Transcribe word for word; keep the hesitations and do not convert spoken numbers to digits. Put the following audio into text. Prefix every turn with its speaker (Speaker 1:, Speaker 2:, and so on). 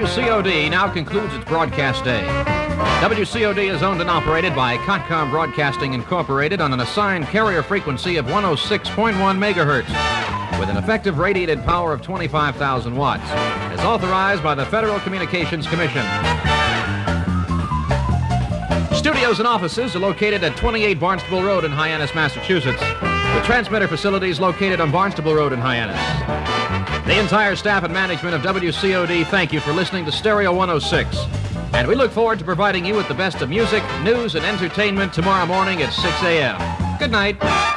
Speaker 1: W C O D now concludes its broadcast day. W C O D is owned and operated by Cotcom Broadcasting Incorporated on an assigned carrier frequency of one oh six point one megahertz with an effective radiated power of twenty-five thousand watts, as authorized by the Federal Communications Commission. Studios and offices are located at twenty-eight Barnstable Road in Hyannis, Massachusetts, with transmitter facilities located on Barnstable Road in Hyannis. The entire staff and management of W C O D thank you for listening to Stereo one oh six, and we look forward to providing you with the best of music, news, and entertainment tomorrow morning at six a.m. Good night.